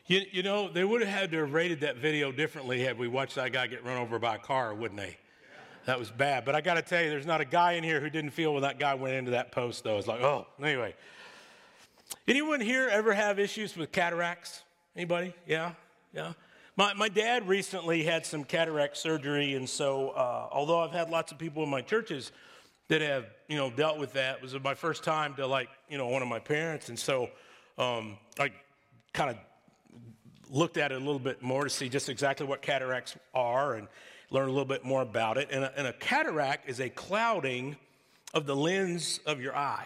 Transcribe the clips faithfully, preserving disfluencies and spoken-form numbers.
You, you know, they would have had to have rated that video differently had we watched that guy get run over by a car, wouldn't they? That was bad. But I got to tell you, there's not a guy in here who didn't feel when that guy went into that post, though. It's like, oh, anyway. Anyone here ever have issues with cataracts? Anybody? Yeah? Yeah? My, my dad recently had some cataract surgery, and so uh, although I've had lots of people in my churches that have, you know, dealt with that, it was my first time to, like, you know, one of my parents, and so um, I kind of looked at it a little bit more to see just exactly what cataracts are and learn a little bit more about it. And a, and a cataract is a clouding of the lens of your eye.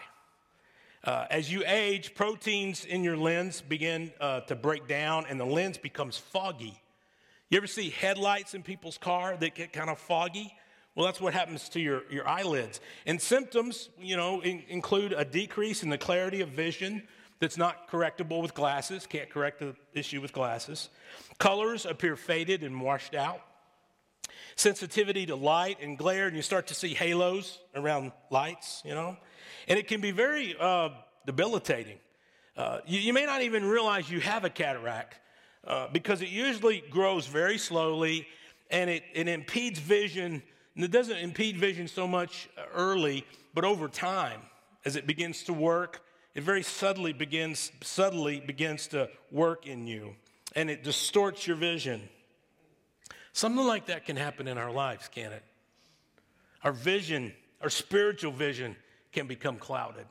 Uh, as you age, proteins in your lens begin uh, to break down and the lens becomes foggy. You ever see headlights in people's car that get kind of foggy? Well, that's what happens to your, your eyelids. And symptoms, you know, in, include a decrease in the clarity of vision that's not correctable with glasses. Can't correct the issue with glasses. Colors appear faded and washed out. Sensitivity to light and glare, and you start to see halos around lights, you know. And it can be very uh, debilitating. Uh, you, you may not even realize you have a cataract uh, because it usually grows very slowly, and it, it impedes vision. And it doesn't impede vision so much early, but over time, as it begins to work, it very subtly begins, subtly begins to work in you, and it distorts your vision. Something like that can happen in our lives, can't it? Our vision, our spiritual vision can become clouded.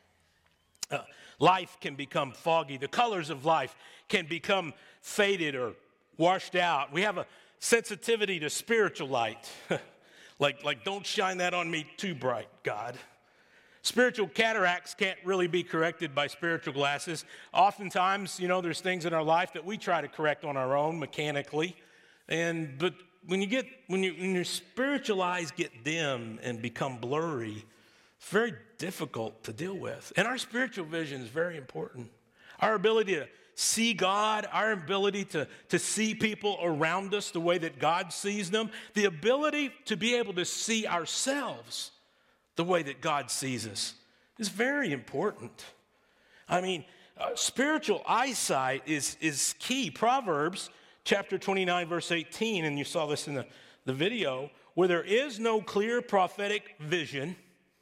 Uh, life can become foggy. The colors of life can become faded or washed out. We have a sensitivity to spiritual light. like, like, don't shine that on me too bright, God. Spiritual cataracts can't really be corrected by spiritual glasses. Oftentimes, you know, there's things in our life that we try to correct on our own mechanically. And but when you get when you when your spiritual eyes get dim and become blurry, it's very difficult to deal with. And our spiritual vision is very important. Our ability to see God, our ability to, to see people around us the way that God sees them, the ability to be able to see ourselves the way that God sees us is very important. I mean, uh, spiritual eyesight is, is key. Proverbs chapter twenty-nine, verse eighteen, and you saw this in the, the video, where there is no clear prophetic vision,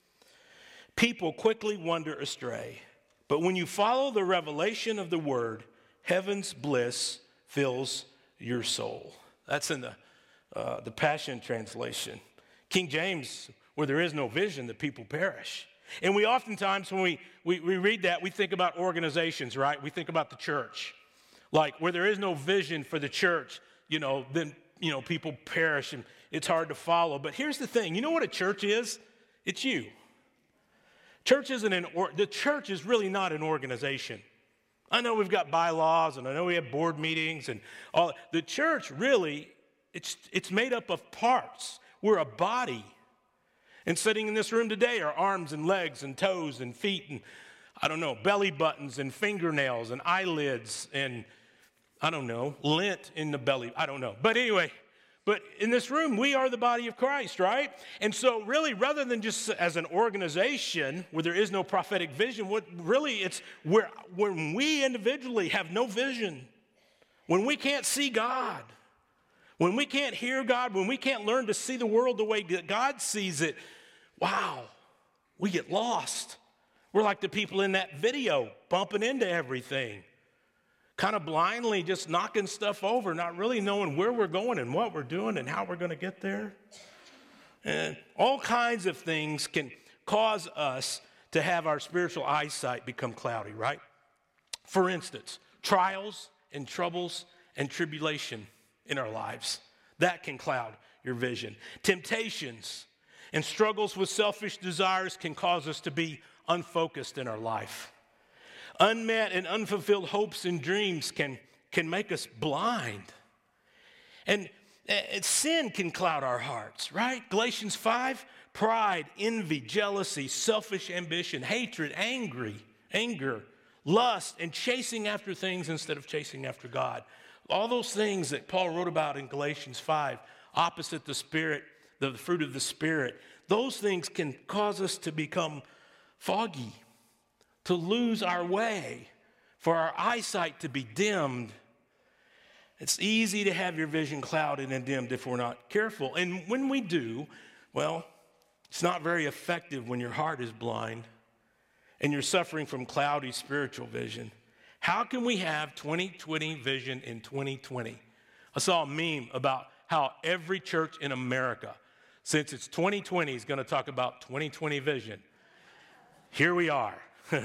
people quickly wander astray. But when you follow the revelation of the word, heaven's bliss fills your soul. That's in the, uh, the Passion Translation. King James, where there is no vision, the people perish. And we oftentimes, when we, we, we read that, we think about organizations, right? We think about the church. Like, where there is no vision for the church, you know, then, you know, people perish and it's hard to follow. But here's the thing. You know what a church is? It's you. Church isn't an, or, the church is really not an organization. I know we've got bylaws and I know we have board meetings and all. The church really, it's, it's made up of parts. We're a body. And sitting in this room today are arms and legs and toes and feet and, I don't know, belly buttons and fingernails and eyelids and, I don't know, lint in the belly. I don't know. But anyway, but in this room, we are the body of Christ, right? And so really, rather than just as an organization where there is no prophetic vision, what really it's where when we individually have no vision, when we can't see God, when we can't hear God, when we can't learn to see the world the way that God sees it, wow, we get lost. We're like the people in that video, bumping into everything, kind of blindly just knocking stuff over, not really knowing where we're going and what we're doing and how we're going to get there. And all kinds of things can cause us to have our spiritual eyesight become cloudy, right? For instance, trials and troubles and tribulation in our lives. That can cloud your vision. Temptations and struggles with selfish desires can cause us to be unfocused in our life. Unmet and unfulfilled hopes and dreams can, can make us blind. And uh, sin can cloud our hearts, right? Galatians five, pride, envy, jealousy, selfish ambition, hatred, angry, anger, lust, and chasing after things instead of chasing after God. All those things that Paul wrote about in Galatians five, opposite the Spirit, the fruit of the Spirit, those things can cause us to become foggy, to lose our way, for our eyesight to be dimmed, It's easy to have your vision clouded and dimmed if we're not careful. And when we do, well, it's not very effective when your heart is blind and you're suffering from cloudy spiritual vision. How can we have twenty twenty vision in twenty twenty? I saw a meme about how every church in America, since it's twenty twenty, is going to talk about twenty twenty vision. Here we are.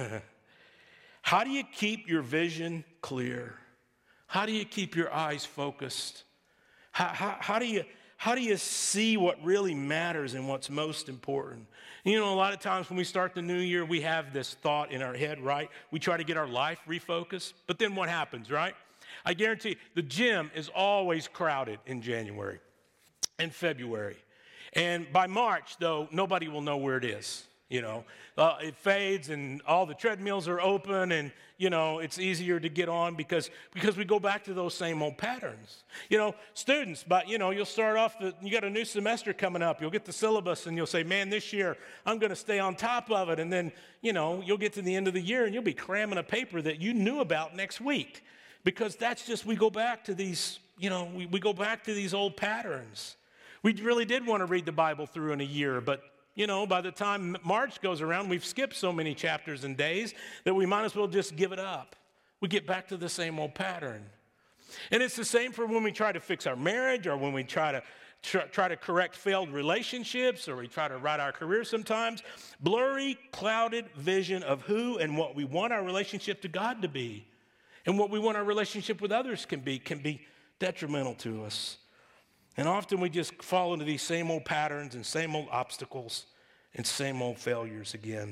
How do you keep your vision clear? How do you keep your eyes focused? How, how, how, do you, how do you see what really matters and what's most important? You know, a lot of times when we start the new year, we have this thought in our head, right? We try to get our life refocused, but then what happens, right? I guarantee the gym is always crowded in January and February. And by March, though, nobody will know where it is. You know, uh, it fades and all the treadmills are open and, you know, it's easier to get on because, because we go back to those same old patterns. You know, students, but, you know, you'll start off, the, you got a new semester coming up. You'll get the syllabus and you'll say, man, this year I'm going to stay on top of it. And then, you know, you'll get to the end of the year and you'll be cramming a paper that you knew about next week because that's just, we go back to these, you know, we, we go back to these old patterns. We really did want to read the Bible through in a year, but you know, by the time March goes around, we've skipped so many chapters and days that we might as well just give it up. We get back to the same old pattern. And it's the same for when we try to fix our marriage or when we try to try, try to correct failed relationships or we try to write our career sometimes. Blurry, clouded vision of who and what we want our relationship to God to be and what we want our relationship with others can be can be detrimental to us. And often we just fall into these same old patterns and same old obstacles and same old failures again.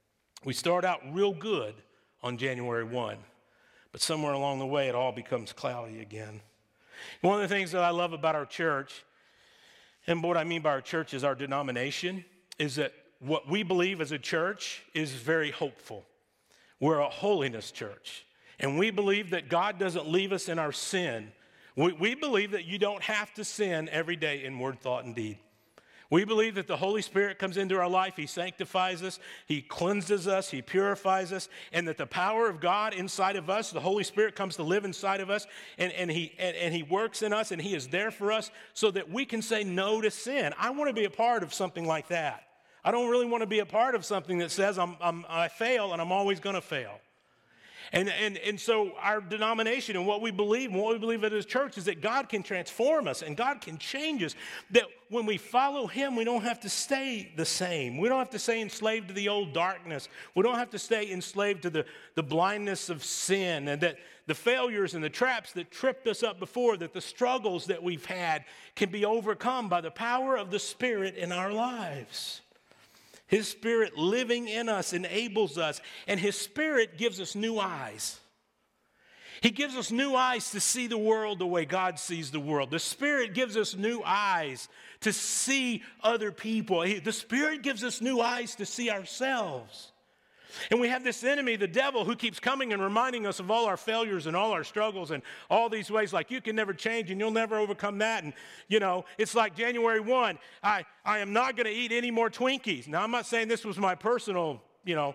We start out real good on January first, but somewhere along the way it all becomes cloudy again. One of the things that I love about our church, and what I mean by our church is our denomination, is that what we believe as a church is very hopeful. We're a holiness church, and we believe that God doesn't leave us in our sin. We, we believe that you don't have to sin every day in word, thought, and deed. We believe that the Holy Spirit comes into our life. He sanctifies us. He cleanses us. He purifies us. And that the power of God inside of us, the Holy Spirit comes to live inside of us. And, and, he, and, and he works in us. And he is there for us so that we can say no to sin. I want to be a part of something like that. I don't really want to be a part of something that says I'm, I'm, I fail and I'm always going to fail. And, and, and so our denomination and what we believe and what we believe as a church is that God can transform us and God can change us. That when we follow him, we don't have to stay the same. We don't have to stay enslaved to the old darkness. We don't have to stay enslaved to the, the blindness of sin, and that the failures and the traps that tripped us up before, that the struggles that we've had can be overcome by the power of the Spirit in our lives. His Spirit living in us enables us, and his Spirit gives us new eyes. He gives us new eyes to see the world the way God sees the world. The Spirit gives us new eyes to see other people. The Spirit gives us new eyes to see ourselves. And we have this enemy, the devil, who keeps coming and reminding us of all our failures and all our struggles and all these ways, like you can never change and you'll never overcome that. And, you know, it's like January first, I, I am not going to eat any more Twinkies. Now, I'm not saying this was my personal, you know,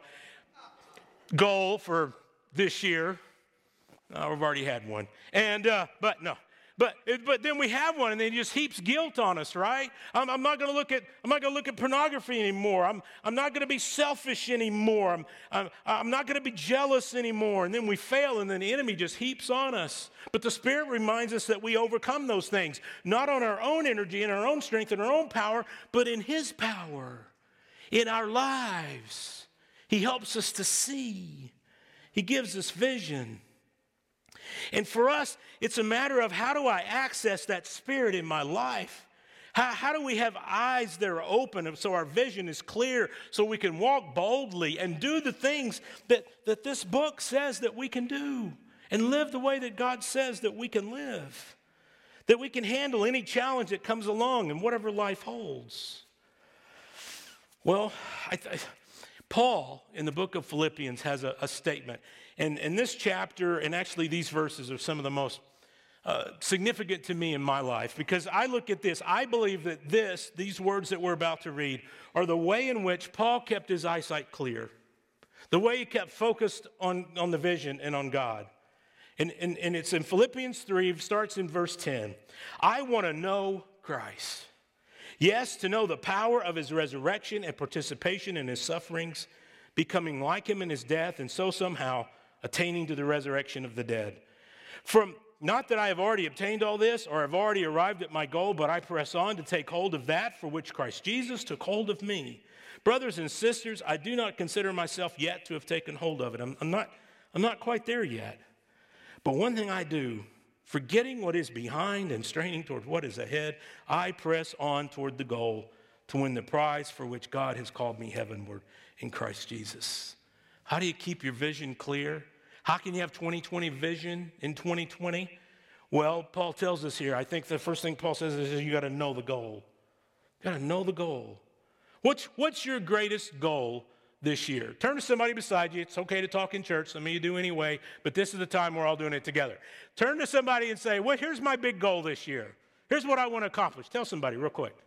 goal for this year. Uh, we've already had one. And, uh, but no. But but then we have one, and then it just heaps guilt on us, right? I'm, I'm not going to look at I'm not going to look at pornography anymore. I'm I'm not going to be selfish anymore. I'm I'm, I'm not going to be jealous anymore. And then we fail, and then the enemy just heaps on us. But the Spirit reminds us that we overcome those things, not on our own energy and our own strength and our own power, but in his power, in our lives. He helps us to see. He gives us vision. And for us, it's a matter of how do I access that Spirit in my life? How, how do we have eyes that are open so our vision is clear so we can walk boldly and do the things that, that this book says that we can do and live the way that God says that we can live, that we can handle any challenge that comes along and whatever life holds? Well, I th- Paul in the book of Philippians has a, a statement. And, and this chapter, and actually these verses are some of the most uh, significant to me in my life, because I look at this, I believe that this, these words that we're about to read, are the way in which Paul kept his eyesight clear, the way he kept focused on, on the vision and on God. And, and, and it's in Philippians three, it starts in verse ten. I want to know Christ. Yes, to know the power of his resurrection and participation in his sufferings, becoming like him in his death, and so somehow attaining to the resurrection of the dead. From not that I have already obtained all this or have already arrived at my goal, but I press on to take hold of that for which Christ Jesus took hold of me. Brothers and sisters, I do not consider myself yet to have taken hold of it. I'm, I'm not, I'm not quite there yet. But one thing I do, forgetting what is behind and straining toward what is ahead, I press on toward the goal to win the prize for which God has called me heavenward in Christ Jesus. How do you keep your vision clear? How can you have twenty twenty vision in twenty twenty? Well, Paul tells us here, I think the first thing Paul says is you got to know the goal. You got to know the goal. What's, what's your greatest goal this year? Turn to somebody beside you. It's okay to talk in church. Some of you do anyway, but this is the time we're all doing it together. Turn to somebody and say, well, here's my big goal this year. Here's what I want to accomplish. Tell somebody real quick.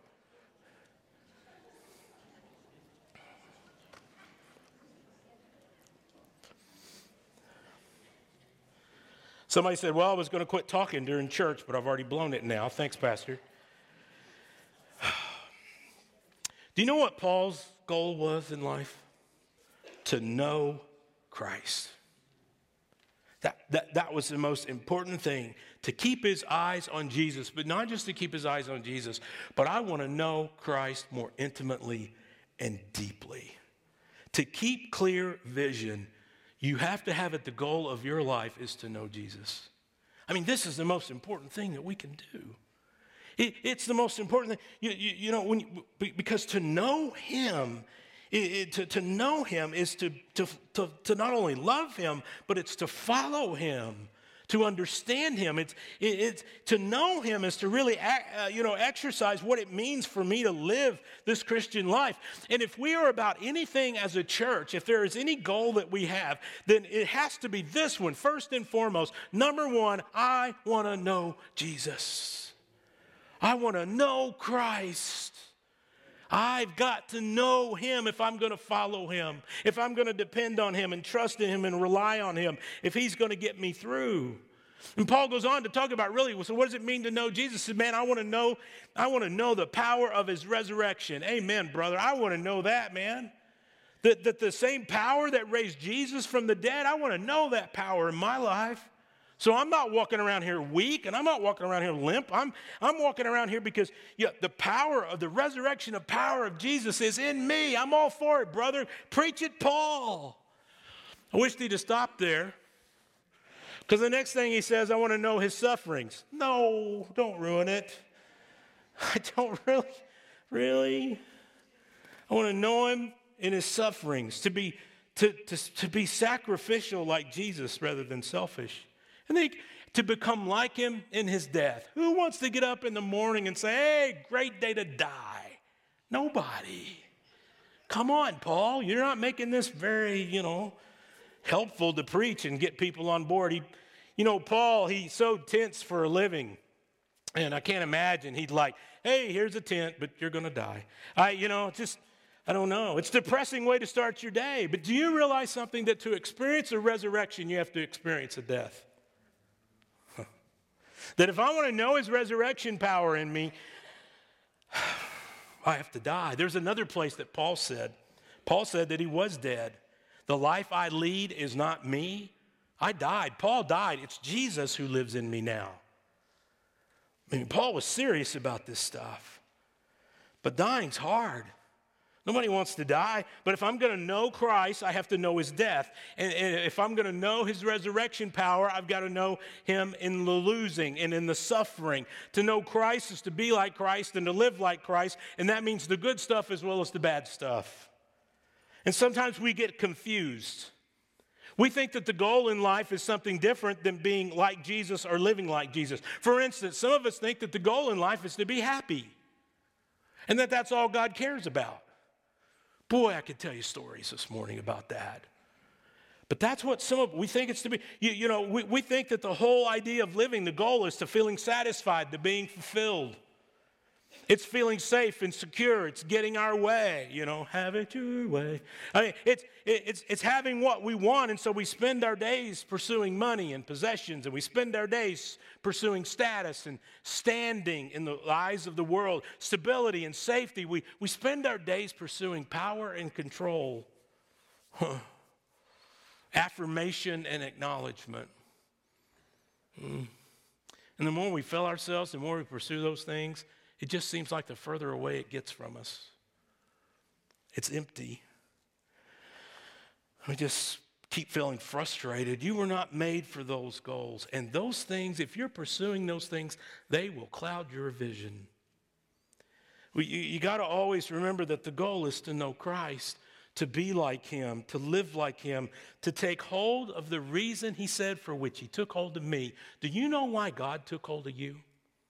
Somebody said, well, I was going to quit talking during church, but I've already blown it now. Thanks, Pastor. Do you know what Paul's goal was in life? To know Christ. That, that, that was the most important thing, to keep his eyes on Jesus, but not just to keep his eyes on Jesus, but I want to know Christ more intimately and deeply. To keep clear vision, you have to have it, the goal of your life is to know Jesus. I mean, this is the most important thing that we can do. It, it's the most important thing, you, you, you know, when you, because to know him, it, it, to, to know him is to, to, to, to not only love him, but it's to follow him, to understand him. It's, it, it's to know him is to really, uh, you know, exercise what it means for me to live this Christian life. And if we are about anything as a church, if there is any goal that we have, then it has to be this one, first and foremost. Number one, I want to know Jesus. I want to know Christ. I've got to know him if I'm going to follow him, if I'm going to depend on him and trust in him and rely on him, if he's going to get me through. And Paul goes on to talk about really, so what does it mean to know Jesus? He said, man, I want to know, I want to know the power of his resurrection. Amen, brother. I want to know that, man. That, that the same power that raised Jesus from the dead, I want to know that power in my life. So I'm not walking around here weak, and I'm not walking around here limp. I'm, I'm walking around here because yeah, the power of the resurrection of power of Jesus is in me. I'm all for it, brother. Preach it, Paul. I wish he'd have stopped there. Because the next thing he says, I want to know his sufferings. No, don't ruin it. I don't really, really. I want to know him in his sufferings, to be, to, to, to be sacrificial like Jesus rather than selfish. And then to become like him in his death. Who wants to get up in the morning and say, hey, great day to die? Nobody. Come on, Paul. You're not making this very, you know, helpful to preach and get people on board. He, you know, Paul, he sewed tents for a living. And I can't imagine he'd like, hey, here's a tent, but you're going to die. I, you know, just, I don't know. It's a depressing way to start your day. But do you realize something? That to experience a resurrection, you have to experience a death. That if I want to know his resurrection power in me, I have to die. There's another place that Paul said. Paul said that he was dead. The life I lead is not me. I died. Paul died. It's Jesus who lives in me now. I mean, Paul was serious about this stuff. But dying's hard. Nobody wants to die, but if I'm going to know Christ, I have to know his death. And, and if I'm going to know his resurrection power, I've got to know him in the losing and in the suffering. To know Christ is to be like Christ and to live like Christ, and that means the good stuff as well as the bad stuff. And sometimes we get confused. We think that the goal in life is something different than being like Jesus or living like Jesus. For instance, some of us think that the goal in life is to be happy, and that that's all God cares about. Boy, I could tell you stories this morning about that. But that's what some of, we think it's to be. You, you know, we, we think that the whole idea of living, the goal is to feeling satisfied, to being fulfilled. It's feeling safe and secure. It's getting our way, you know, have it your way. I mean, it's, it's, it's having what we want, and so we spend our days pursuing money and possessions, and we spend our days pursuing status and standing in the eyes of the world, stability and safety. We, we spend our days pursuing power and control, huh. Affirmation and acknowledgement. Mm. And the more we fill ourselves, the more we pursue those things, it just seems like the further away it gets from us. It's empty. We just keep feeling frustrated. You were not made for those goals. And those things, if you're pursuing those things, they will cloud your vision. We, you you got to always remember that the goal is to know Christ, to be like him, to live like him, to take hold of the reason he said for which he took hold of me. Do you know why God took hold of you?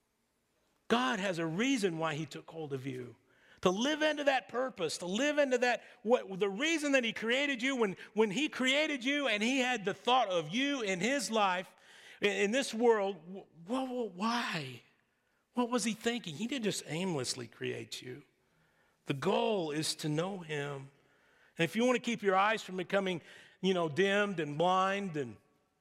God has a reason why he took hold of you. To live into that purpose, to live into that, what the reason that he created you, when, when he created you and he had the thought of you in his life, in, in this world, well, why? What was he thinking? He didn't just aimlessly create you. The goal is to know him. And if you want to keep your eyes from becoming, you know, dimmed and blind and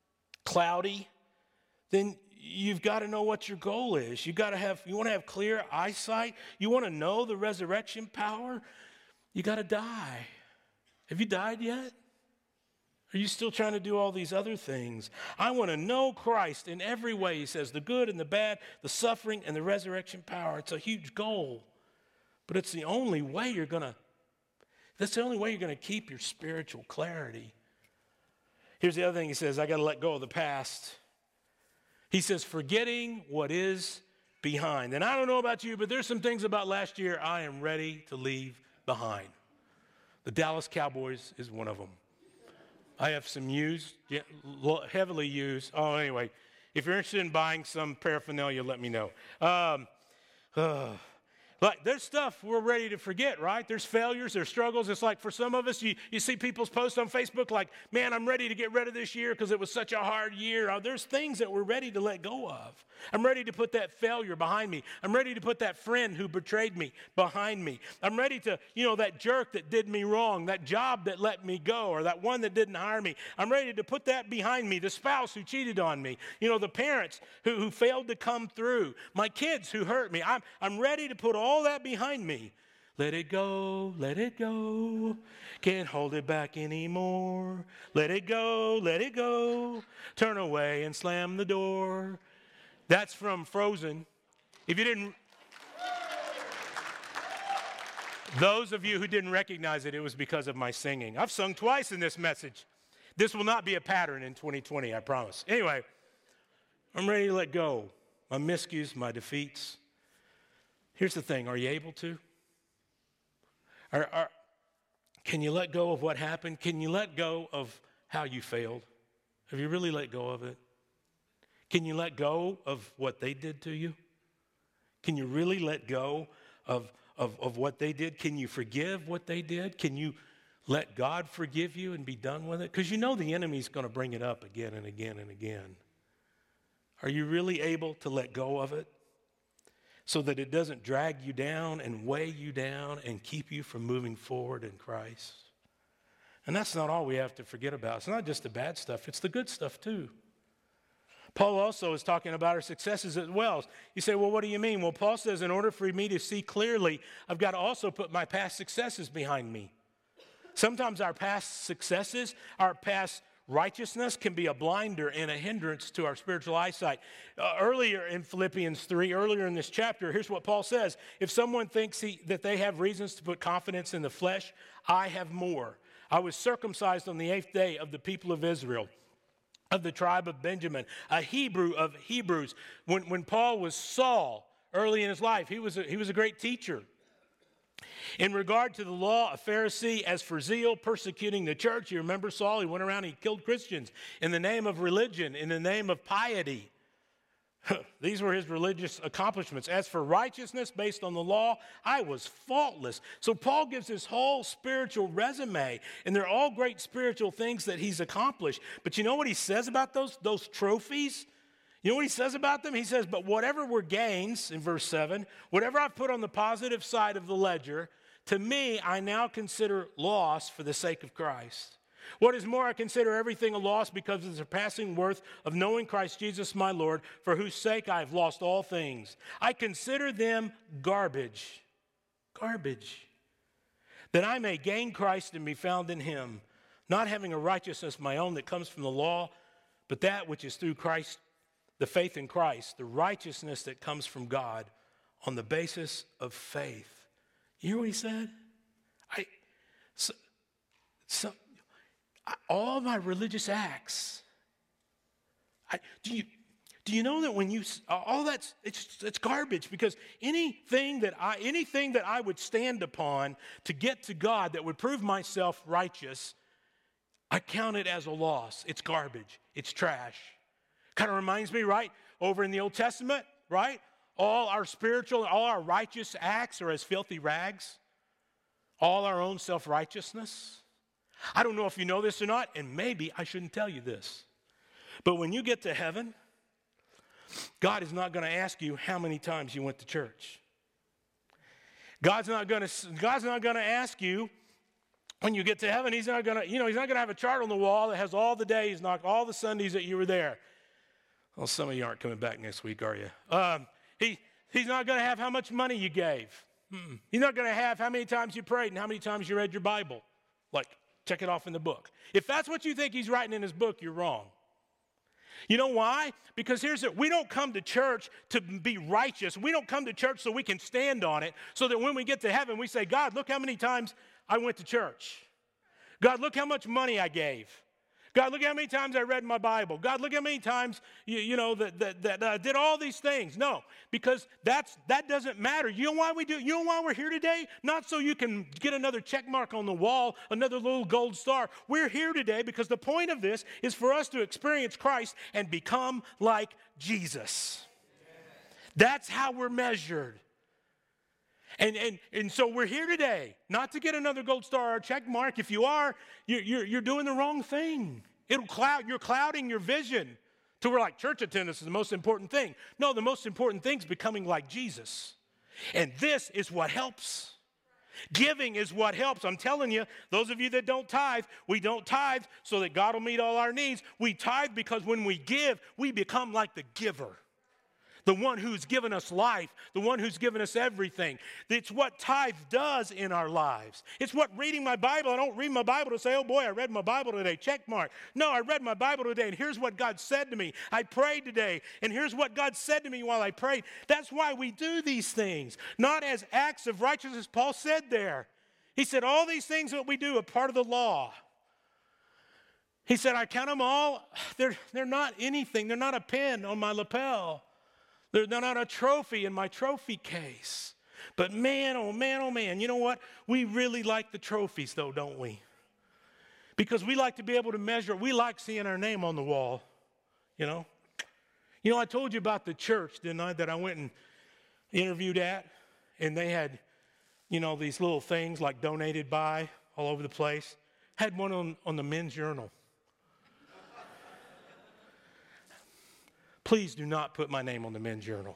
cloudy, then you've got to know what your goal is. You got to have, you want to have clear eyesight. You want to know the resurrection power. You got to die. Have you died yet? Are you still trying to do all these other things? I want to know Christ in every way, he says, the good and the bad, the suffering and the resurrection power. It's a huge goal, but it's the only way you're going to, that's the only way you're going to keep your spiritual clarity. Here's the other thing he says, I got to let go of the past. He says, forgetting what is behind. And I don't know about you, but there's some things about last year I am ready to leave behind. The Dallas Cowboys is one of them. I have some used, heavily used. Oh, anyway, if you're interested in buying some paraphernalia, let me know. Um, uh, Like, there's stuff we're ready to forget, right? There's failures, there's struggles. It's like for some of us, you, you see people's posts on Facebook like, man, I'm ready to get rid of this year because it was such a hard year. Oh, there's things that we're ready to let go of. I'm ready to put that failure behind me. I'm ready to put that friend who betrayed me behind me. I'm ready to, you know, that jerk that did me wrong, that job that let me go, or that one that didn't hire me. I'm ready to put that behind me, the spouse who cheated on me, you know, the parents who, who failed to come through, my kids who hurt me. I'm, I'm ready to put all all that behind me. Let it go, let it go. Can't hold it back anymore. Let it go, let it go. Turn away and slam the door. That's from Frozen. If you didn't, those of you who didn't recognize it, it was because of my singing. I've sung twice in this message. This will not be a pattern in twenty twenty, I promise. Anyway, I'm ready to let go. My miscues, my defeats. Here's the thing, are you able to? Are, are, can you let go of what happened? Can you let go of how you failed? Have you really let go of it? Can you let go of what they did to you? Can you really let go of, of, of what they did? Can you forgive what they did? Can you let God forgive you and be done with it? Because you know the enemy's going to bring it up again and again and again. Are you really able to let go of it? So that it doesn't drag you down and weigh you down and keep you from moving forward in Christ. And that's not all we have to forget about. It's not just the bad stuff, it's the good stuff too. Paul also is talking about our successes as well. You say, well, what do you mean? Well, Paul says, in order for me to see clearly, I've got to also put my past successes behind me. Sometimes our past successes, our past righteousness can be a blinder and a hindrance to our spiritual eyesight. Uh, earlier in Philippians three, earlier in this chapter, here's what Paul says. If someone thinks he, that they have reasons to put confidence in the flesh, I have more. I was circumcised on the eighth day of the people of Israel, of the tribe of Benjamin, a Hebrew of Hebrews. When, when Paul was Saul, early in his life, he was a, he was a great teacher. In regard to the law, a Pharisee, as for zeal, persecuting the church. You remember Saul, he went around, he killed Christians in the name of religion, in the name of piety. These were his religious accomplishments. As for righteousness based on the law, I was faultless. So Paul gives this whole spiritual resume, and they're all great spiritual things that he's accomplished. But you know what he says about those, those trophies? You know what he says about them? He says, but whatever were gains, in verse seven, whatever I've put on the positive side of the ledger, to me, I now consider loss for the sake of Christ. What is more, I consider everything a loss because of the surpassing worth of knowing Christ Jesus my Lord, for whose sake I have lost all things. I consider them garbage, garbage, that I may gain Christ and be found in him, not having a righteousness of my own that comes from the law, but that which is through Christ, the faith in Christ, the righteousness that comes from God on the basis of faith. You hear what he said? I, so, so, I, all my religious acts, I, do you do you know that when you all that's it's it's garbage, because anything that I anything that I would stand upon to get to God that would prove myself righteous, I count it as a loss. It's garbage. It's trash. Kind of reminds me, right, over in the Old Testament, right? All our spiritual, all our righteous acts are as filthy rags. All our own self-righteousness. I don't know if you know this or not, and maybe I shouldn't tell you this. But when you get to heaven, God is not going to ask you how many times you went to church. God's not going to, God's not going to ask you when you get to heaven. He's not going to, you know, he's not going to have a chart on the wall that has all the days, not all the Sundays that you were there. Well, some of you aren't coming back next week, are you? Um, he, he's not going to have how much money you gave. Mm-mm. He's not going to have how many times you prayed and how many times you read your Bible. Like, check it off in the book. If that's what you think he's writing in his book, you're wrong. You know why? Because here's it. We don't come to church to be righteous. We don't come to church so we can stand on it, so that when we get to heaven, we say, God, look how many times I went to church. God, look how much money I gave. God, look how many times I read my Bible. God, look how many times, you, you know, that, that, that I did all these things. No, because that's that doesn't matter. You know why we do? You know why we're here today? Not so you can get another check mark on the wall, another little gold star. We're here today because the point of this is for us to experience Christ and become like Jesus. That's how we're measured. And, and, and so we're here today, not to get another gold star or check mark. If you are, you're, you're, you're doing the wrong thing. It'll cloud, you're clouding your vision to where like church attendance is the most important thing. No, the most important thing is becoming like Jesus. And this is what helps. Giving is what helps. I'm telling you, those of you that don't tithe, we don't tithe so that God will meet all our needs. We tithe because when we give, we become like the giver. The one who's given us life, the one who's given us everything. It's what tithe does in our lives. It's what reading my Bible, I don't read my Bible to say, oh boy, I read my Bible today, check mark. No, I read my Bible today, and here's what God said to me. I prayed today, and here's what God said to me while I prayed. That's why we do these things, not as acts of righteousness. Paul said there. He said all these things that we do are part of the law. He said, I count them all. They're, they're not anything. They're not a pin on my lapel. They're not a trophy in my trophy case. But man, oh man, oh man, you know what? We really like the trophies though, don't we? Because we like to be able to measure. We like seeing our name on the wall, you know? You know, I told you about the church, didn't I, that I went and interviewed at? And they had, you know, these little things like donated by all over the place. Had one on, on the men's journal. Please do not put my name on the men's journal.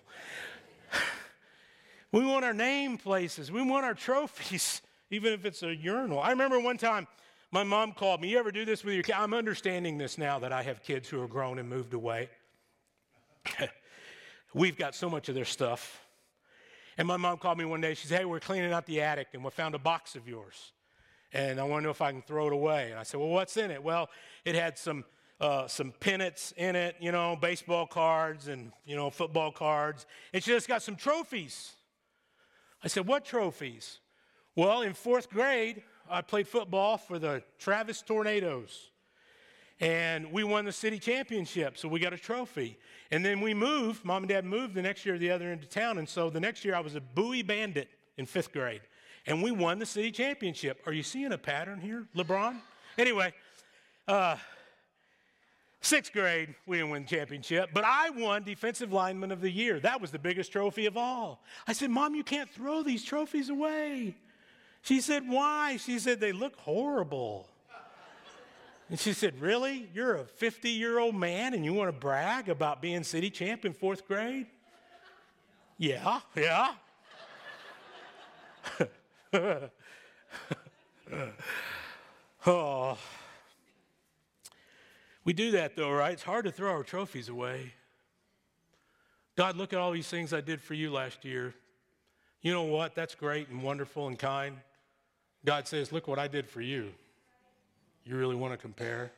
We want our name places. We want our trophies, even if it's a urinal. I remember one time my mom called me. You ever do this with your kids? I'm understanding this now that I have kids who are grown and moved away. We've got so much of their stuff. And my mom called me one day. She said, hey, we're cleaning out the attic, and we found a box of yours. And I want to know if I can throw it away. And I said, well, what's in it? Well, it had some... Uh, some pennants in it, you know, baseball cards and, you know, football cards. And she just got some trophies. I said, what trophies? Well, in fourth grade, I played football for the Travis Tornadoes. And we won the city championship, so we got a trophy. And then we moved. Mom and Dad moved the next year to the other end of town. And so the next year I was a Bowie Bandit in fifth grade. And we won the city championship. Are you seeing a pattern here, LeBron? Anyway, uh... Sixth grade, we didn't win the championship, but I won Defensive Lineman of the Year. That was the biggest trophy of all. I said, Mom, you can't throw these trophies away. She said, why? She said, they look horrible. And she said, really? You're a fifty-year-old man and you want to brag about being city champ in fourth grade? Yeah, yeah. Oh. We do that though, right? It's hard to throw our trophies away. God, look at all these things I did for you last year. You know what? That's great and wonderful and kind. God says, look what I did for you. You really want to compare?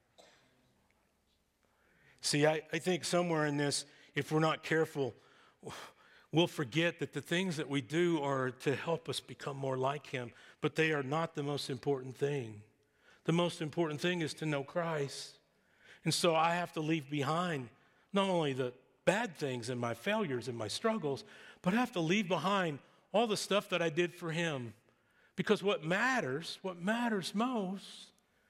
See, I, I think somewhere in this, if we're not careful, we'll forget that the things that we do are to help us become more like him, but they are not the most important thing. The most important thing is to know Christ. And so I have to leave behind not only the bad things and my failures and my struggles, but I have to leave behind all the stuff that I did for him. Because what matters, what matters most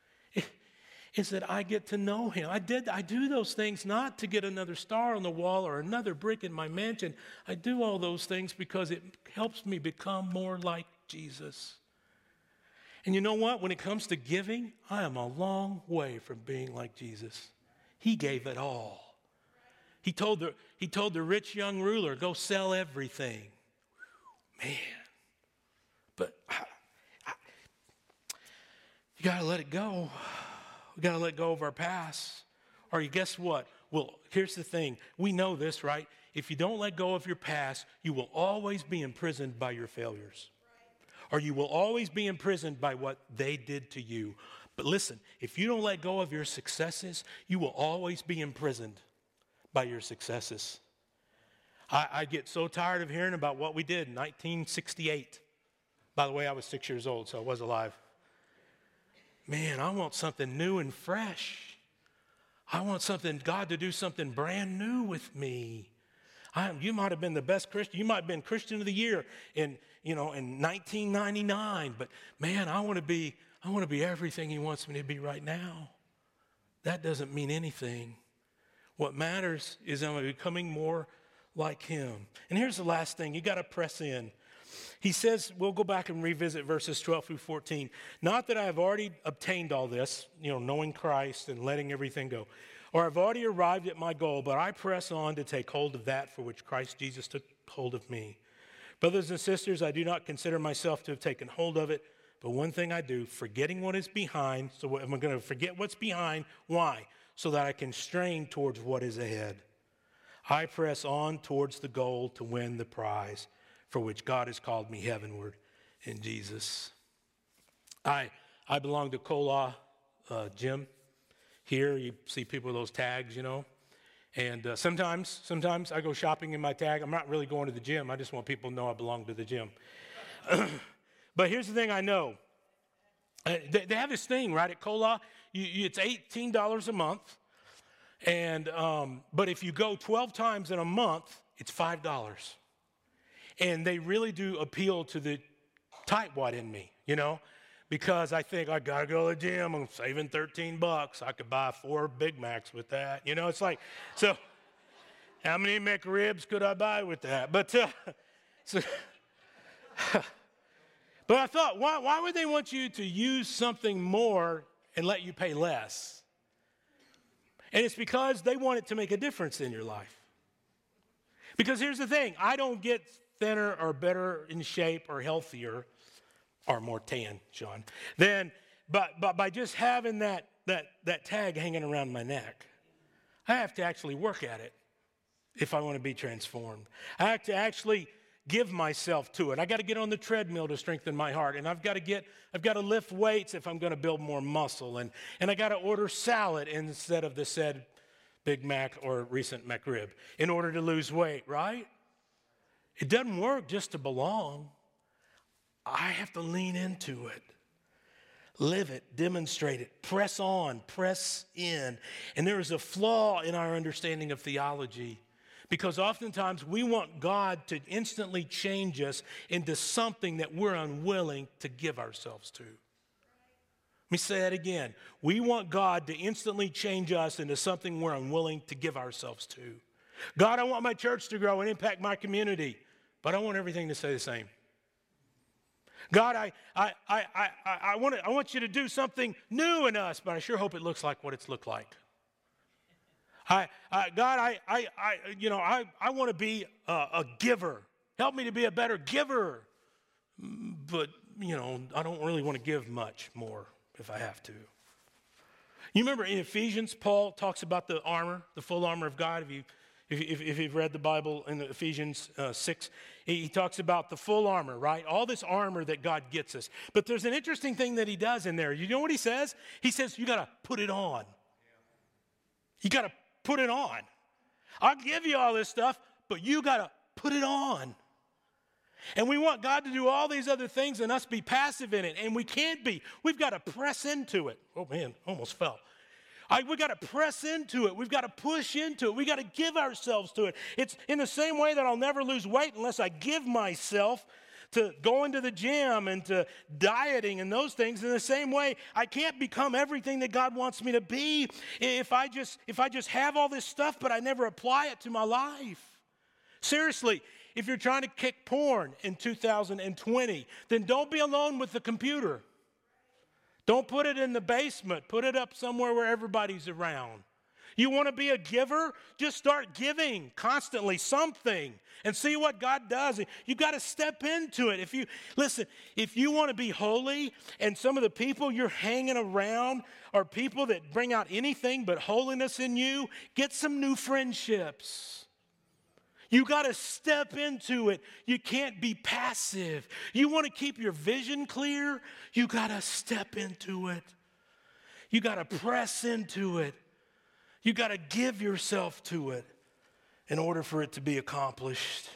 is that I get to know him. I did, I do those things not to get another star on the wall or another brick in my mansion. I do all those things because it helps me become more like Jesus. And you know what? When it comes to giving, I am a long way from being like Jesus. He gave it all. He told the, he told the rich young ruler, go sell everything. Man. But I, I, you got to let it go. We got to let go of our past. Or you guess what? Well, here's the thing. We know this, right? If you don't let go of your past, you will always be imprisoned by your failures. Or you will always be imprisoned by what they did to you. But listen, if you don't let go of your successes, you will always be imprisoned by your successes. I, I get so tired of hearing about what we did in nineteen sixty-eight. By the way, I was six years old, so I was alive. Man, I want something new and fresh. I want something, God to do something brand new with me. I, you might have been the best Christian. You might have been Christian of the year in, you know, in nineteen ninety-nine. But man, I want to be, I want to be everything he wants me to be right now. That doesn't mean anything. What matters is I'm becoming more like him. And here's the last thing. You got to press in. He says, we'll go back and revisit verses twelve through fourteen. Not that I have already obtained all this, you know, knowing Christ and letting everything go, or I've already arrived at my goal, but I press on to take hold of that for which Christ Jesus took hold of me. Brothers and sisters, I do not consider myself to have taken hold of it, but one thing I do, forgetting what is behind. So I'm going to forget what's behind. Why? So that I can strain towards what is ahead. I press on towards the goal to win the prize for which God has called me heavenward in Jesus. I I belong to Kola uh, Gym. Here you see people with those tags, you know. And uh, sometimes, sometimes I go shopping in my tag. I'm not really going to the gym. I just want people to know I belong to the gym. But here's the thing I know. Uh, they, they have this thing, right, at Kola. You, you, it's eighteen dollars a month. And um, but if you go twelve times in a month, it's five dollars. And they really do appeal to the tightwad in me, you know, because I think I got to go to the gym. I'm saving thirteen bucks. I could buy four Big Macs with that. You know, it's like, so how many McRibs could I buy with that? But, uh, so, but I thought, why, why would they want you to use something more and let you pay less? And it's because they want it to make a difference in your life. Because here's the thing, I don't get thinner or better in shape or healthier or more tan, Sean, than but but by just having that that that tag hanging around my neck. I have to actually work at it if I want to be transformed. I have to actually give myself to it. I got to get on the treadmill to strengthen my heart, and I've got to get I've got to lift weights if I'm going to build more muscle, and and I got to order salad instead of the said Big Mac or recent McRib in order to lose weight, right? It doesn't work just to belong. I have to lean into it, live it, demonstrate it, press on, press in. And there is a flaw in our understanding of theology because oftentimes we want God to instantly change us into something that we're unwilling to give ourselves to. Let me say that again. We want God to instantly change us into something we're unwilling to give ourselves to. God, I want my church to grow and impact my community, but I want everything to stay the same. God, I, I, I, I, I, want to, I want you to do something new in us, but I sure hope it looks like what it's looked like. I, I, God, I, I, I, you know, I, I want to be a, a giver. Help me to be a better giver. But, you know, I don't really want to give much more if I have to. You remember in Ephesians, Paul talks about the armor, the full armor of God. If, you, if, if, if you've read the Bible in Ephesians uh, six, he talks about the full armor, right? All this armor that God gets us. But there's an interesting thing that he does in there. You know what he says? He says, you got to put it on. You got to put it on. I'll give you all this stuff, but you got to put it on. And we want God to do all these other things and us be passive in it, and we can't be. We've got to press into it. Oh, man, almost fell. I, we got to press into it. We've got to push into it. We got to give ourselves to it. It's in the same way that I'll never lose weight unless I give myself to going to the gym and to dieting and those things. In the same way, I can't become everything that God wants me to be if I just if I just have all this stuff, but I never apply it to my life. Seriously, if you're trying to kick porn in two thousand twenty, then don't be alone with the computer. Don't put it in the basement. Put it up somewhere where everybody's around. You want to be a giver? Just start giving constantly something and see what God does. You got to step into it. If you listen, if you want to be holy and some of the people you're hanging around are people that bring out anything but holiness in you, get some new friendships. You got to step into it. You can't be passive. You want to keep your vision clear? You got to step into it. You got to press into it. You got to give yourself to it in order for it to be accomplished.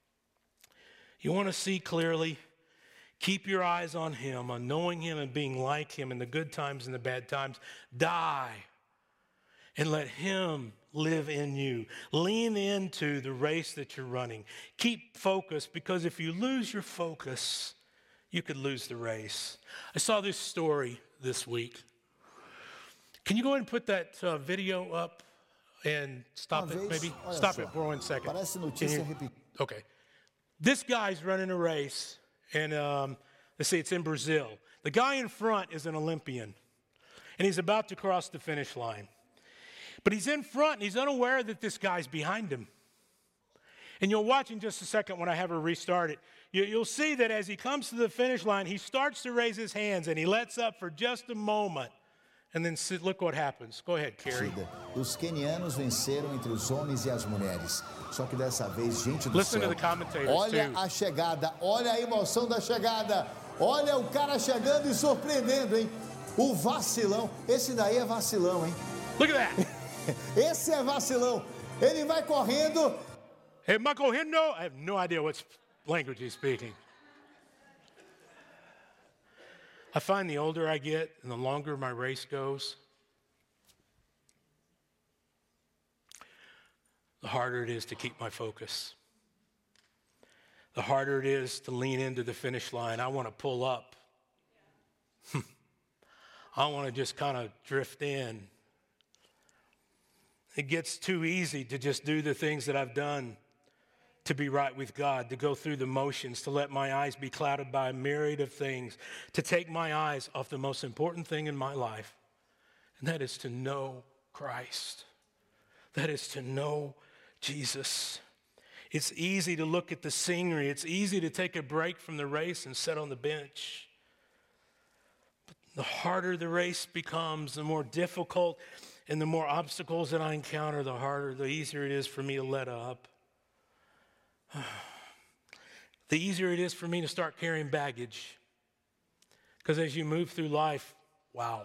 You want to see clearly? Keep your eyes on Him, on knowing Him and being like Him in the good times and the bad times. Die and let Him live in you. Lean into the race that you're running. Keep focused, because if you lose your focus, you could lose the race. I saw this story this week. Can you go ahead and put that uh, video up and stop it, maybe? Stop it for one second. Parece notícia repetida. Okay. This guy's running a race, and um, let's see, it's in Brazil. The guy in front is an Olympian, and he's about to cross the finish line. But he's in front, and he's unaware that this guy's behind him. And you'll watch in just a second when I have her restart it. You, you'll see that as he comes to the finish line, he starts to raise his hands, and he lets up for just a moment. And then look what happens. Go ahead, Carrie. Os quenianos venceram entre os homens e as mulheres. Só que dessa vez, gente do Listen céu. to the commentators Olha too. a chegada, olha a emoção da chegada. Olha o cara chegando e surpreendendo, hein? O vacilão. Esse daí é vacilão, hein? Look at that. Esse é vacilão. Ele vai correndo. Hey, Michael Hindo, I have no idea what language he's speaking. I find the older I get and the longer my race goes, the harder it is to keep my focus. The harder it is to lean into the finish line. I want to pull up. I want to just kind of drift in. It gets too easy to just do the things that I've done to be right with God, to go through the motions, to let my eyes be clouded by a myriad of things, to take my eyes off the most important thing in my life, and that is to know Christ. That is to know Jesus. It's easy to look at the scenery. It's easy to take a break from the race and sit on the bench. But the harder the race becomes, the more difficult and the more obstacles that I encounter, the harder, the easier it is for me to let up. The easier it is for me to start carrying baggage. Because as you move through life, wow,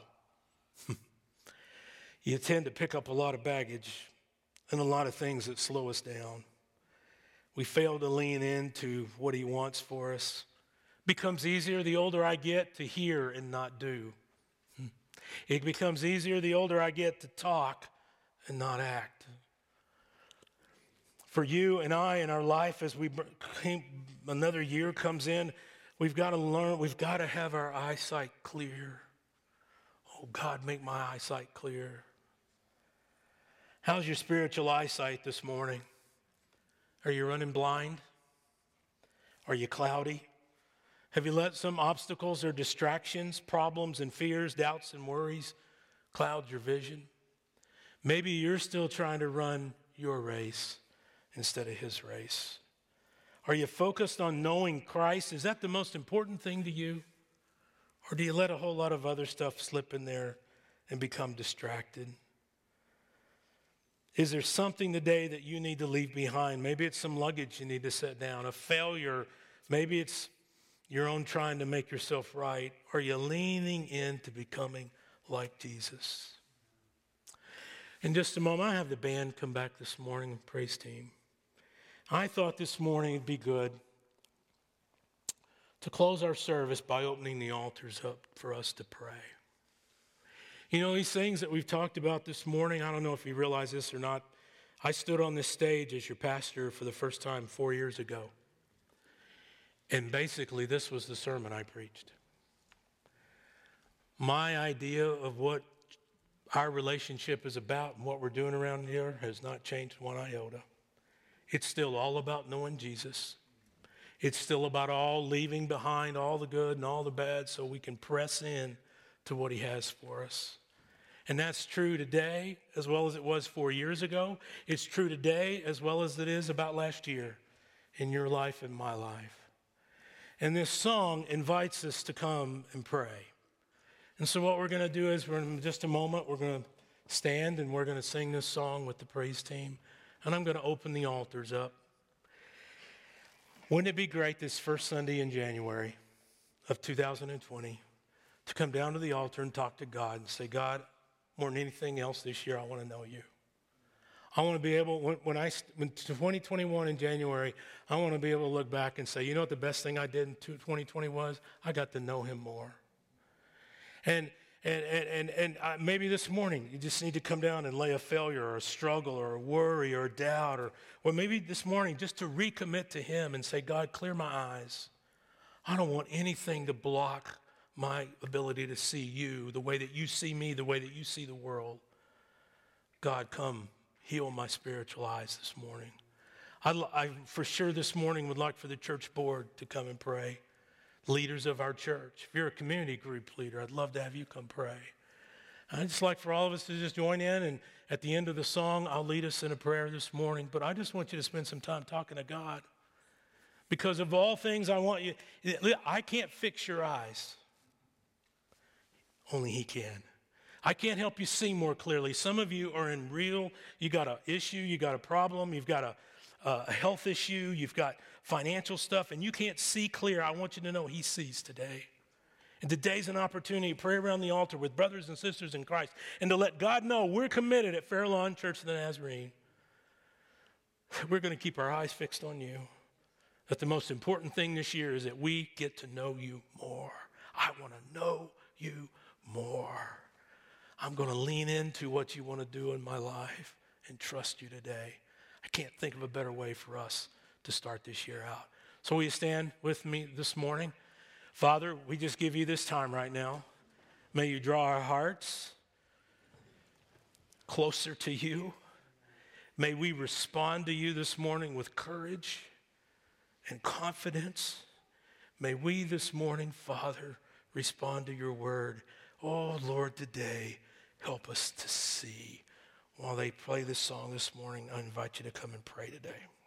you tend to pick up a lot of baggage and a lot of things that slow us down. We fail to lean into what He wants for us. It becomes easier the older I get to hear and not do. It becomes easier the older I get to talk and not act. For you and I in our life, as we another year comes in, we've got to learn, we've got to have our eyesight clear. Oh, God, make my eyesight clear. How's your spiritual eyesight this morning? Are you running blind? Are you cloudy? Have you let some obstacles or distractions, problems and fears, doubts and worries cloud your vision? Maybe you're still trying to run your race instead of his race. Are you focused on knowing Christ? Is that the most important thing to you? Or do you let a whole lot of other stuff slip in there and become distracted? Is there something today that you need to leave behind? Maybe it's some luggage you need to set down, a failure. Maybe it's your own trying to make yourself right. Are you leaning into becoming like Jesus? In just a moment, I have the band come back this morning, praise team. I thought this morning it'd be good to close our service by opening the altars up for us to pray. You know, these things that we've talked about this morning, I don't know if you realize this or not. I stood on this stage as your pastor for the first time four years ago. And basically, this was the sermon I preached. My idea of what our relationship is about and what we're doing around here has not changed one iota. It's still all about knowing Jesus. It's still about all leaving behind all the good and all the bad so we can press in to what he has for us. And that's true today as well as it was four years ago. It's true today as well as it is about last year in your life and my life. And this song invites us to come and pray. And so what we're going to do is we're in just a moment, we're going to stand and we're going to sing this song with the praise team. And I'm going to open the altars up. Wouldn't it be great this first Sunday in January of two thousand twenty to come down to the altar and talk to God and say, God, more than anything else this year, I want to know you. I want to be able, when, when I, when twenty twenty-one in January, I want to be able to look back and say, you know what the best thing I did in twenty twenty was? I got to know him more. And and and and, and uh, maybe this morning you just need to come down and lay a failure or a struggle or a worry or a doubt, or, or maybe this morning just to recommit to him and say, God, clear my eyes. I don't want anything to block my ability to see you, the way that you see me, the way that you see the world. God, come heal my spiritual eyes this morning. I, I for sure this morning would like for the church board to come and pray. Leaders of our church. If you're a community group leader, I'd love to have you come pray. I'd just like for all of us to just join in, and at the end of the song, I'll lead us in a prayer this morning. But I just want you to spend some time talking to God. Because of all things, I want you, I can't fix your eyes. Only he can. I can't help you see more clearly. Some of you are in real, you got an issue, you got a problem, you've got a, a health issue, you've got financial stuff, and you can't see clear. I want you to know he sees today. And today's an opportunity to pray around the altar with brothers and sisters in Christ and to let God know we're committed at Fairlawn Church of the Nazarene. We're going to keep our eyes fixed on you. That the most important thing this year is that we get to know you more. I want to know you more. I'm going to lean into what you want to do in my life and trust you today. I can't think of a better way for us to start this year out. So will you stand with me this morning? Father, we just give you this time right now. May you draw our hearts closer to you. May we respond to you this morning with courage and confidence. May we this morning, Father, respond to your word. Oh, Lord, today, help us to see. While they play this song this morning, I invite you to come and pray today.